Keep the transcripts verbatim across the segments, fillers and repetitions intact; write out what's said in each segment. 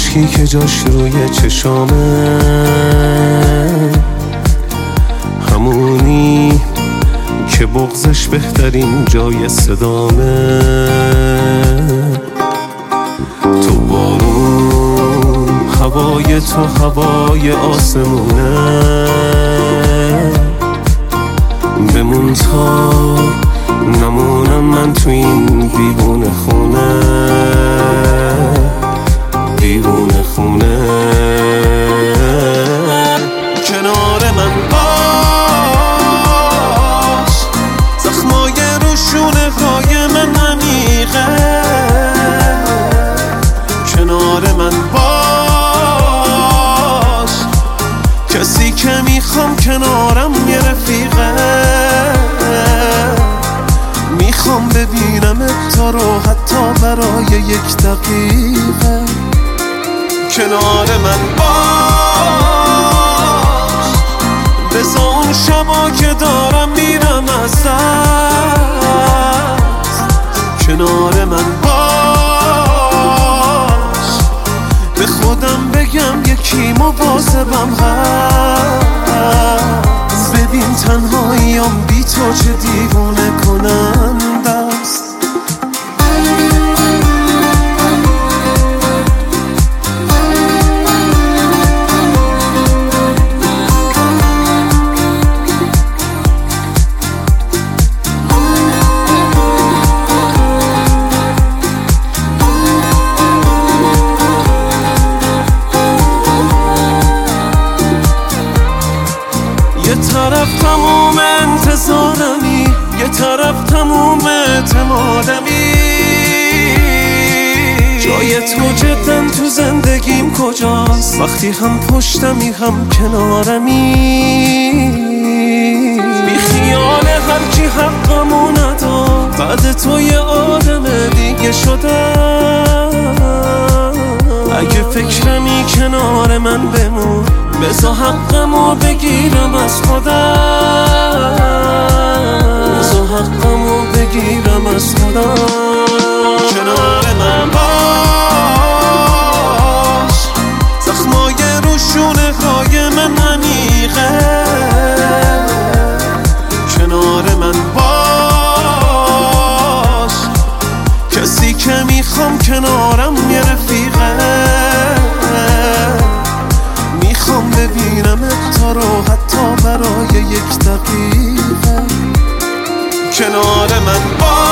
اشکی که جاش روی چشامه، همونی که بغضش بهترین جای صدامه. تو بارون، هوای تو هوای آسمونه، بمون تا نمونم من تو این بیبونه خونه، بیبونه خونه. کنار من باش، زخمای روشونه های من عمیقه. کنار من باش، کسی که میخوام کنارم یه رفیقه. میخوام ببینم تا رو حتی برای یک دقیقه. کنار من باش، بذار اون شبا که دارم میرم از دست. کنار من باش، به خودم بگم یکی مواظبم هست. ببین تنهاییام بی تو چه دیوونه کننده است. یه طرف تموم انتظارمی، یه طرف تموم اعتمادمی. جای تو جدن تو زندگیم کجاست؟ وقتی هم پشتمی هم کنارمی. بی خیال هر کی حقمو نداد، بعد تو یه آدم دیگه شدم. اگه فکرمی کنار من بمون، بذار حقمو بگیرم از خودم. بذار حقمو بگیرم از خودم. کنار من باش، زخمای روشونه های من عمیقه. کنار من باش، کسی که میخوام کنارم یه رفیقه. میخوام ببینم تا رو حتی برای یک دقیقه. کنار من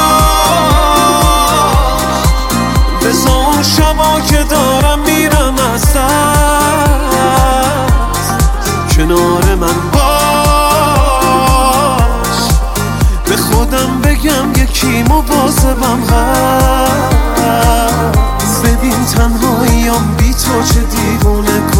باش، بذار اون شبا که دارم میرم از دست. کنار من باش، به خودم بگم یکی مواظبم هست. ببین تنهاییام بی تو چه دیوونه